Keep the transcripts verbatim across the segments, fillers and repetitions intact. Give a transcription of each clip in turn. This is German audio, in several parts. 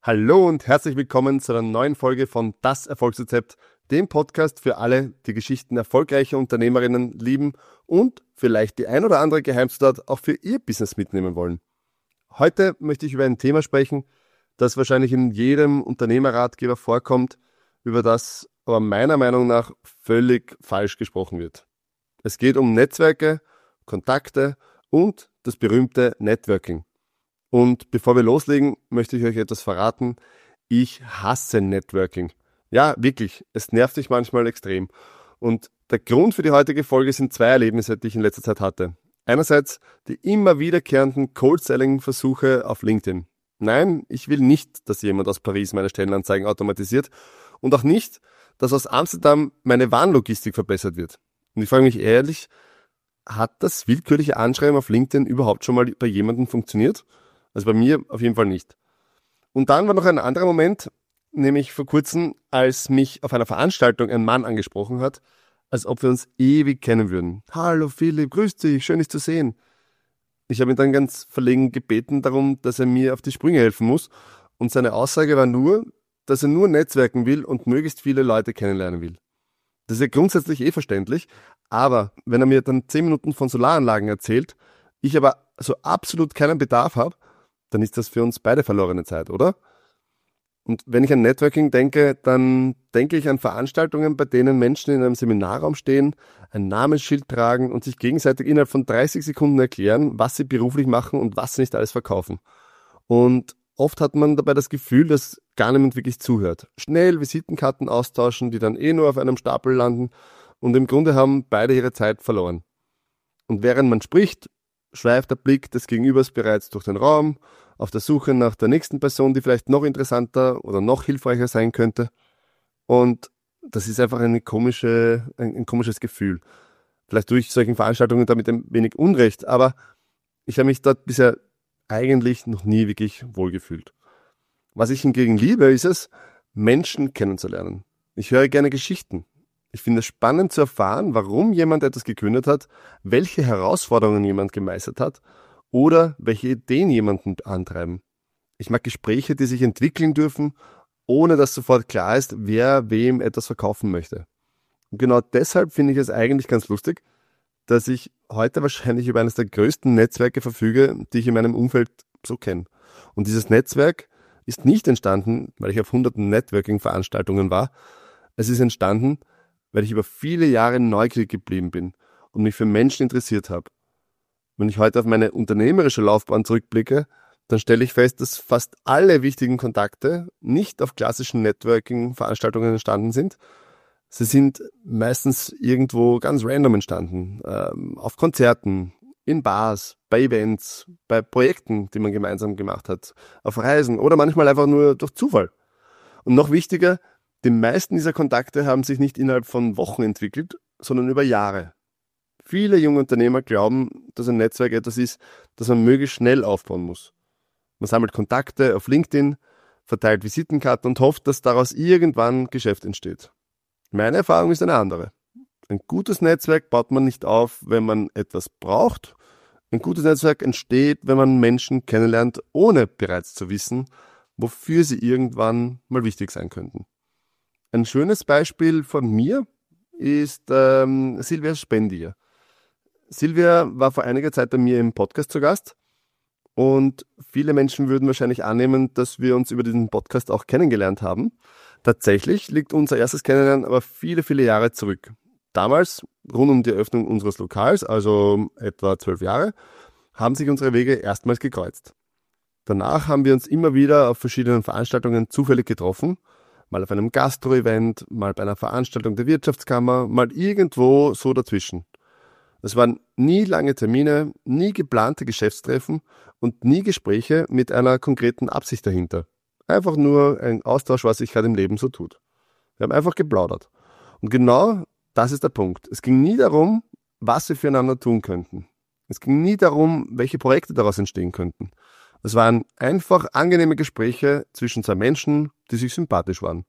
Hallo und herzlich willkommen zu einer neuen Folge von Das Erfolgsrezept, dem Podcast für alle, die Geschichten erfolgreicher Unternehmerinnen lieben und vielleicht die ein oder andere Geheimzutat auch für ihr Business mitnehmen wollen. Heute möchte ich über ein Thema sprechen, das wahrscheinlich in jedem Unternehmerratgeber vorkommt, über das aber meiner Meinung nach völlig falsch gesprochen wird. Es geht um Netzwerke, Kontakte und das berühmte Networking. Und bevor wir loslegen, möchte ich euch etwas verraten. Ich hasse Networking. Ja, wirklich. Es nervt sich manchmal extrem. Und der Grund für die heutige Folge sind zwei Erlebnisse, die ich in letzter Zeit hatte. Einerseits die immer wiederkehrenden Cold-Selling-Versuche auf LinkedIn. Nein, ich will nicht, dass jemand aus Paris meine Stellenanzeigen automatisiert und auch nicht, dass aus Amsterdam meine Warenlogistik verbessert wird. Und ich frage mich ehrlich, hat das willkürliche Anschreiben auf LinkedIn überhaupt schon mal bei jemandem funktioniert? Also bei mir auf jeden Fall nicht. Und dann war noch ein anderer Moment, nämlich vor kurzem, als mich auf einer Veranstaltung ein Mann angesprochen hat, als ob wir uns ewig kennen würden. Hallo Philipp, grüß dich, schön dich zu sehen. Ich habe ihn dann ganz verlegen gebeten darum, dass er mir auf die Sprünge helfen muss. Und seine Aussage war nur, dass er nur netzwerken will und möglichst viele Leute kennenlernen will. Das ist ja grundsätzlich eh verständlich, aber wenn er mir dann zehn Minuten von Solaranlagen erzählt, ich aber so absolut keinen Bedarf habe, dann ist das für uns beide verlorene Zeit, oder? Und wenn ich an Networking denke, dann denke ich an Veranstaltungen, bei denen Menschen in einem Seminarraum stehen, ein Namensschild tragen und sich gegenseitig innerhalb von dreißig Sekunden erklären, was sie beruflich machen und was sie nicht alles verkaufen. Und oft hat man dabei das Gefühl, dass gar niemand wirklich zuhört. Schnell Visitenkarten austauschen, die dann eh nur auf einem Stapel landen und im Grunde haben beide ihre Zeit verloren. Und während man spricht, schweift der Blick des Gegenübers bereits durch den Raum, auf der Suche nach der nächsten Person, die vielleicht noch interessanter oder noch hilfreicher sein könnte. Und das ist einfach eine komische, ein, ein komisches Gefühl. Vielleicht tue ich solchen Veranstaltungen damit ein wenig Unrecht, aber ich habe mich dort bisher eigentlich noch nie wirklich wohlgefühlt. Was ich hingegen liebe, ist es, Menschen kennenzulernen. Ich höre gerne Geschichten. Ich finde es spannend zu erfahren, warum jemand etwas gegründet hat, welche Herausforderungen jemand gemeistert hat oder welche Ideen jemanden antreiben. Ich mag Gespräche, die sich entwickeln dürfen, ohne dass sofort klar ist, wer wem etwas verkaufen möchte. Und genau deshalb finde ich es eigentlich ganz lustig, dass ich heute wahrscheinlich über eines der größten Netzwerke verfüge, die ich in meinem Umfeld so kenne. Und dieses Netzwerk ist nicht entstanden, weil ich auf hunderten Networking-Veranstaltungen war. Es ist entstanden, weil ich über viele Jahre neugierig geblieben bin und mich für Menschen interessiert habe. Wenn ich heute auf meine unternehmerische Laufbahn zurückblicke, dann stelle ich fest, dass fast alle wichtigen Kontakte nicht auf klassischen Networking-Veranstaltungen entstanden sind. Sie sind meistens irgendwo ganz random entstanden, ähm, auf Konzerten, in Bars, bei Events, bei Projekten, die man gemeinsam gemacht hat, auf Reisen oder manchmal einfach nur durch Zufall. Und noch wichtiger, die meisten dieser Kontakte haben sich nicht innerhalb von Wochen entwickelt, sondern über Jahre. Viele junge Unternehmer glauben, dass ein Netzwerk etwas ist, das man möglichst schnell aufbauen muss. Man sammelt Kontakte auf LinkedIn, verteilt Visitenkarten und hofft, dass daraus irgendwann Geschäft entsteht. Meine Erfahrung ist eine andere. Ein gutes Netzwerk baut man nicht auf, wenn man etwas braucht. Ein gutes Netzwerk entsteht, wenn man Menschen kennenlernt, ohne bereits zu wissen, wofür sie irgendwann mal wichtig sein könnten. Ein schönes Beispiel von mir ist ähm, Silvia Spendier. Silvia war vor einiger Zeit bei mir im Podcast zu Gast und viele Menschen würden wahrscheinlich annehmen, dass wir uns über diesen Podcast auch kennengelernt haben. Tatsächlich liegt unser erstes Kennenlernen aber viele, viele Jahre zurück. Damals, rund um die Eröffnung unseres Lokals, also etwa zwölf Jahre, haben sich unsere Wege erstmals gekreuzt. Danach haben wir uns immer wieder auf verschiedenen Veranstaltungen zufällig getroffen, mal auf einem Gastro-Event, mal bei einer Veranstaltung der Wirtschaftskammer, mal irgendwo so dazwischen. Es waren nie lange Termine, nie geplante Geschäftstreffen und nie Gespräche mit einer konkreten Absicht dahinter. Einfach nur ein Austausch, was sich gerade im Leben so tut. Wir haben einfach geplaudert. Und genau das ist der Punkt. Es ging nie darum, was wir füreinander tun könnten. Es ging nie darum, welche Projekte daraus entstehen könnten. Es waren einfach angenehme Gespräche zwischen zwei Menschen, die sich sympathisch waren.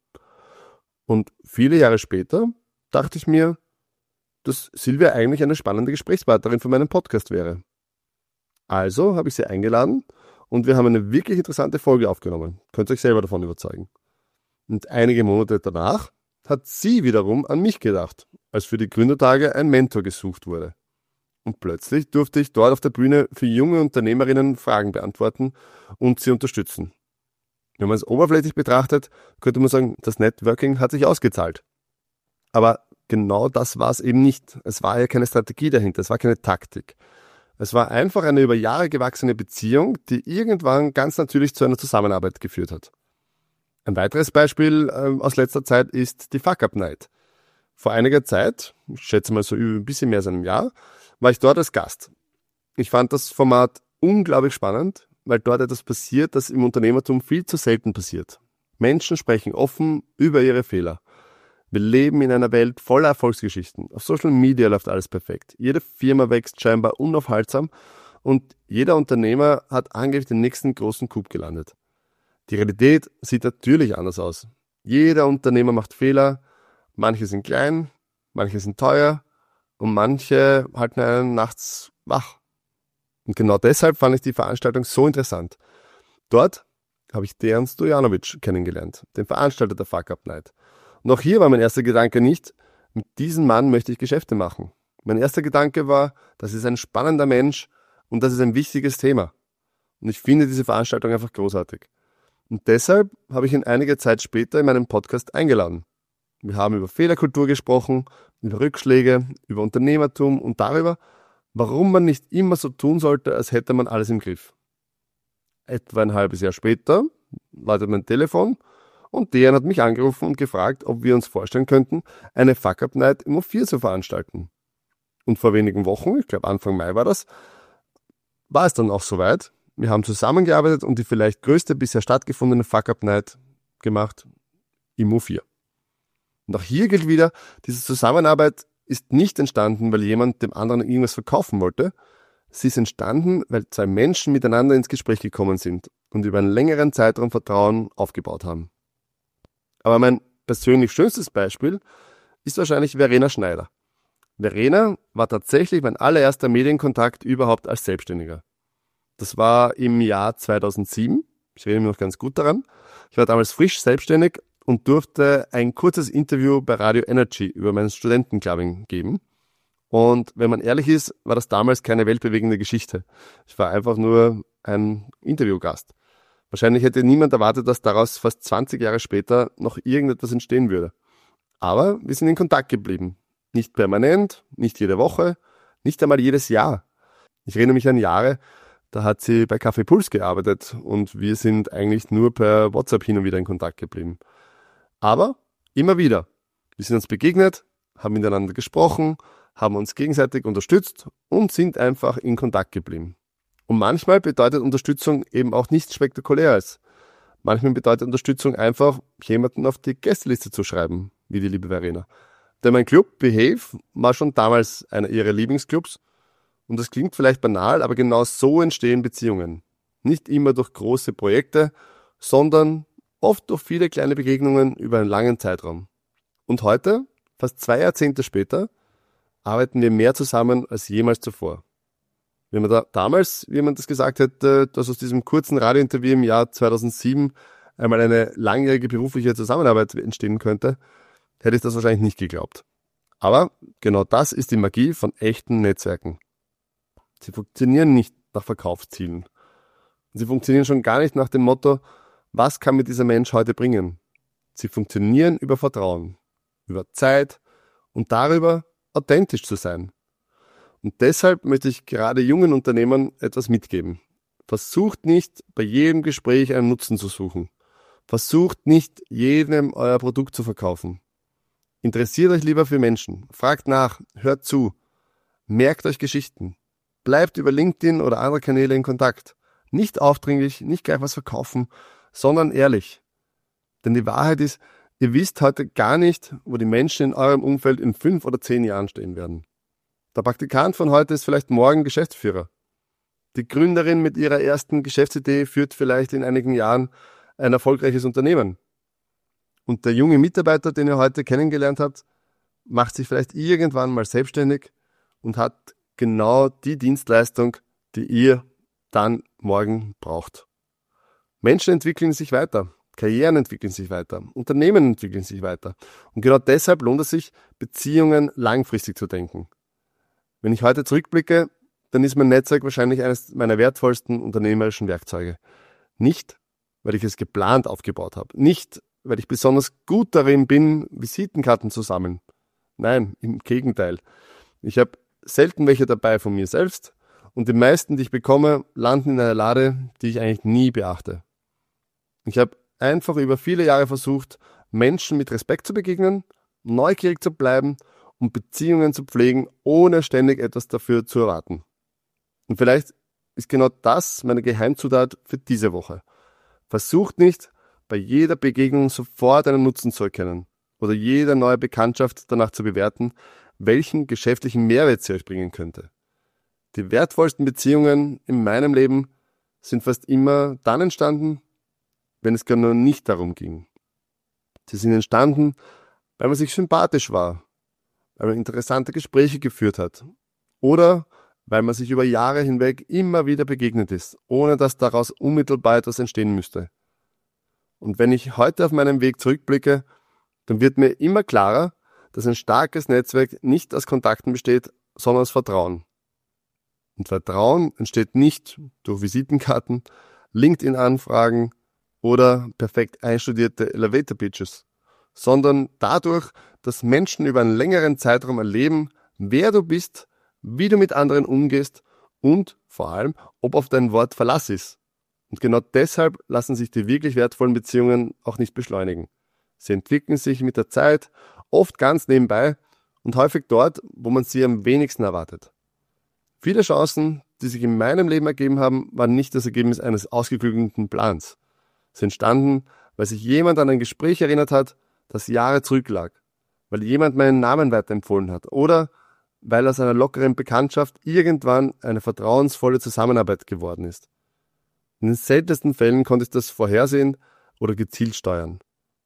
Und viele Jahre später dachte ich mir, dass Silvia eigentlich eine spannende Gesprächspartnerin für meinen Podcast wäre. Also habe ich sie eingeladen und wir haben eine wirklich interessante Folge aufgenommen. Könnt ihr euch selber davon überzeugen. Und einige Monate danach hat sie wiederum an mich gedacht, als für die Gründertage ein Mentor gesucht wurde. Und plötzlich durfte ich dort auf der Bühne für junge Unternehmerinnen Fragen beantworten und sie unterstützen. Wenn man es oberflächlich betrachtet, könnte man sagen, das Networking hat sich ausgezahlt. Aber genau das war es eben nicht. Es war ja keine Strategie dahinter, es war keine Taktik. Es war einfach eine über Jahre gewachsene Beziehung, die irgendwann ganz natürlich zu einer Zusammenarbeit geführt hat. Ein weiteres Beispiel äh, aus letzter Zeit ist die Fuck-Up-Night. Vor einiger Zeit, ich schätze mal so ein bisschen mehr als einem Jahr, war ich dort als Gast. Ich fand das Format unglaublich spannend, weil dort etwas passiert, das im Unternehmertum viel zu selten passiert. Menschen sprechen offen über ihre Fehler. Wir leben in einer Welt voller Erfolgsgeschichten. Auf Social Media läuft alles perfekt. Jede Firma wächst scheinbar unaufhaltsam und jeder Unternehmer hat angeblich den nächsten großen Coup gelandet. Die Realität sieht natürlich anders aus. Jeder Unternehmer macht Fehler, manche sind klein, manche sind teuer und manche halten einen nachts wach. Und genau deshalb fand ich die Veranstaltung so interessant. Dort habe ich Dejan Stojanovic kennengelernt, den Veranstalter der Fuck-Up-Night. Und auch hier war mein erster Gedanke nicht, mit diesem Mann möchte ich Geschäfte machen. Mein erster Gedanke war, das ist ein spannender Mensch und das ist ein wichtiges Thema. Und ich finde diese Veranstaltung einfach großartig. Und deshalb habe ich ihn einige Zeit später in meinem Podcast eingeladen. Wir haben über Fehlerkultur gesprochen, über Rückschläge, über Unternehmertum und darüber, warum man nicht immer so tun sollte, als hätte man alles im Griff. Etwa ein halbes Jahr später läutet mein Telefon und Dejan hat mich angerufen und gefragt, ob wir uns vorstellen könnten, eine Fuck-Up-Night im O vier zu veranstalten. Und vor wenigen Wochen, ich glaube Anfang Mai war das, war es dann auch soweit. Wir haben zusammengearbeitet und die vielleicht größte bisher stattgefundene Fuck-Up-Night gemacht im O vier. Und auch hier gilt wieder, diese Zusammenarbeit ist nicht entstanden, weil jemand dem anderen irgendwas verkaufen wollte. Sie ist entstanden, weil zwei Menschen miteinander ins Gespräch gekommen sind und über einen längeren Zeitraum Vertrauen aufgebaut haben. Aber mein persönlich schönstes Beispiel ist wahrscheinlich Verena Schneider. Verena war tatsächlich mein allererster Medienkontakt überhaupt als Selbstständiger. Das war im Jahr zweitausendsieben. Ich erinnere mich noch ganz gut daran. Ich war damals frisch selbstständig und durfte ein kurzes Interview bei Radio Energy über mein Studentenclubbing geben. Und wenn man ehrlich ist, war das damals keine weltbewegende Geschichte. Ich war einfach nur ein Interviewgast. Wahrscheinlich hätte niemand erwartet, dass daraus fast zwanzig Jahre später noch irgendetwas entstehen würde. Aber wir sind in Kontakt geblieben. Nicht permanent, nicht jede Woche, nicht einmal jedes Jahr. Ich erinnere mich an Jahre, da hat sie bei Café Puls gearbeitet und wir sind eigentlich nur per WhatsApp hin und wieder in Kontakt geblieben. Aber immer wieder. Wir sind uns begegnet, haben miteinander gesprochen, haben uns gegenseitig unterstützt und sind einfach in Kontakt geblieben. Und manchmal bedeutet Unterstützung eben auch nichts Spektakuläres. Manchmal bedeutet Unterstützung einfach, jemanden auf die Gästeliste zu schreiben, wie die liebe Verena. Denn mein Club Behave war schon damals einer ihrer Lieblingsclubs. Und das klingt vielleicht banal, aber genau so entstehen Beziehungen. Nicht immer durch große Projekte, sondern oft durch viele kleine Begegnungen über einen langen Zeitraum. Und heute, fast zwei Jahrzehnte später, arbeiten wir mehr zusammen als jemals zuvor. Wenn man da damals, wie man das gesagt hätte, dass aus diesem kurzen Radiointerview im Jahr zweitausendsieben einmal eine langjährige berufliche Zusammenarbeit entstehen könnte, hätte ich das wahrscheinlich nicht geglaubt. Aber genau das ist die Magie von echten Netzwerken. Sie funktionieren nicht nach Verkaufszielen. Sie funktionieren schon gar nicht nach dem Motto, was kann mir dieser Mensch heute bringen? Sie funktionieren über Vertrauen, über Zeit und darüber, authentisch zu sein. Und deshalb möchte ich gerade jungen Unternehmern etwas mitgeben. Versucht nicht, bei jedem Gespräch einen Nutzen zu suchen. Versucht nicht, jedem euer Produkt zu verkaufen. Interessiert euch lieber für Menschen. Fragt nach, hört zu. Merkt euch Geschichten. Bleibt über LinkedIn oder andere Kanäle in Kontakt. Nicht aufdringlich, nicht gleich was verkaufen, sondern ehrlich. Denn die Wahrheit ist, ihr wisst heute gar nicht, wo die Menschen in eurem Umfeld in fünf oder zehn Jahren stehen werden. Der Praktikant von heute ist vielleicht morgen Geschäftsführer. Die Gründerin mit ihrer ersten Geschäftsidee führt vielleicht in einigen Jahren ein erfolgreiches Unternehmen. Und der junge Mitarbeiter, den ihr heute kennengelernt habt, macht sich vielleicht irgendwann mal selbstständig und hat genau die Dienstleistung, die ihr dann morgen braucht. Menschen entwickeln sich weiter, Karrieren entwickeln sich weiter, Unternehmen entwickeln sich weiter. Und genau deshalb lohnt es sich, Beziehungen langfristig zu denken. Wenn ich heute zurückblicke, dann ist mein Netzwerk wahrscheinlich eines meiner wertvollsten unternehmerischen Werkzeuge. Nicht, weil ich es geplant aufgebaut habe. Nicht, weil ich besonders gut darin bin, Visitenkarten zu sammeln. Nein, im Gegenteil. Ich habe selten welche dabei von mir selbst und die meisten, die ich bekomme, landen in einer Lade, die ich eigentlich nie beachte. Ich habe einfach über viele Jahre versucht, Menschen mit Respekt zu begegnen, neugierig zu bleiben und Beziehungen zu pflegen, ohne ständig etwas dafür zu erwarten. Und vielleicht ist genau das meine Geheimzutat für diese Woche. Versucht nicht, bei jeder Begegnung sofort einen Nutzen zu erkennen oder jede neue Bekanntschaft danach zu bewerten, welchen geschäftlichen Mehrwert sie euch bringen könnte. Die wertvollsten Beziehungen in meinem Leben sind fast immer dann entstanden, wenn es genau nicht darum ging. Sie sind entstanden, weil man sich sympathisch war, weil man interessante Gespräche geführt hat oder weil man sich über Jahre hinweg immer wieder begegnet ist, ohne dass daraus unmittelbar etwas entstehen müsste. Und wenn ich heute auf meinen Weg zurückblicke, dann wird mir immer klarer, dass ein starkes Netzwerk nicht aus Kontakten besteht, sondern aus Vertrauen. Und Vertrauen entsteht nicht durch Visitenkarten, LinkedIn-Anfragen oder perfekt einstudierte Elevator-Pitches, sondern dadurch, dass Menschen über einen längeren Zeitraum erleben, wer du bist, wie du mit anderen umgehst und vor allem, ob auf dein Wort Verlass ist. Und genau deshalb lassen sich die wirklich wertvollen Beziehungen auch nicht beschleunigen. Sie entwickeln sich mit der Zeit, oft ganz nebenbei und häufig dort, wo man sie am wenigsten erwartet. Viele Chancen, die sich in meinem Leben ergeben haben, waren nicht das Ergebnis eines ausgeklügelten Plans. Sie entstanden, weil sich jemand an ein Gespräch erinnert hat, das Jahre zurücklag, weil jemand meinen Namen weiterempfohlen hat oder weil aus einer lockeren Bekanntschaft irgendwann eine vertrauensvolle Zusammenarbeit geworden ist. In den seltensten Fällen konnte ich das vorhersehen oder gezielt steuern.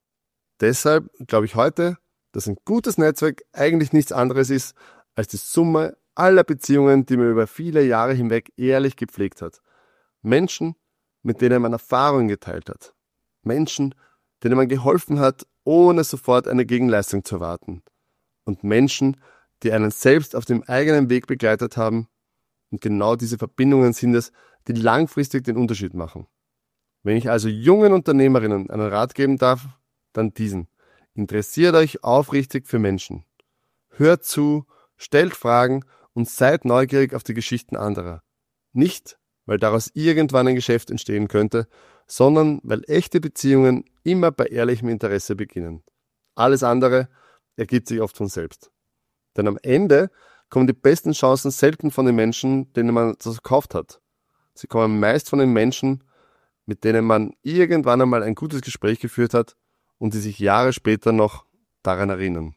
Deshalb glaube ich heute, dass ein gutes Netzwerk eigentlich nichts anderes ist als die Summe aller Beziehungen, die man über viele Jahre hinweg ehrlich gepflegt hat. Menschen, mit denen man Erfahrungen geteilt hat. Menschen, denen man geholfen hat, ohne sofort eine Gegenleistung zu erwarten. Und Menschen, die einen selbst auf dem eigenen Weg begleitet haben. Und genau diese Verbindungen sind es, die langfristig den Unterschied machen. Wenn ich also jungen Unternehmerinnen einen Rat geben darf, dann diesen. Interessiert euch aufrichtig für Menschen. Hört zu, stellt Fragen und seid neugierig auf die Geschichten anderer. Nicht, weil daraus irgendwann ein Geschäft entstehen könnte, sondern weil echte Beziehungen immer bei ehrlichem Interesse beginnen. Alles andere ergibt sich oft von selbst. Denn am Ende kommen die besten Chancen selten von den Menschen, denen man das verkauft hat. Sie kommen meist von den Menschen, mit denen man irgendwann einmal ein gutes Gespräch geführt hat und die sich Jahre später noch daran erinnern.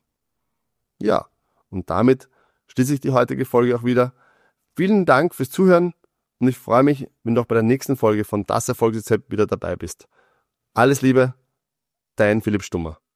Ja, und damit schließe ich die heutige Folge auch wieder. Vielen Dank fürs Zuhören und ich freue mich, wenn du auch bei der nächsten Folge von Das Erfolgsrezept wieder dabei bist. Alles Liebe, dein Philipp Stummer.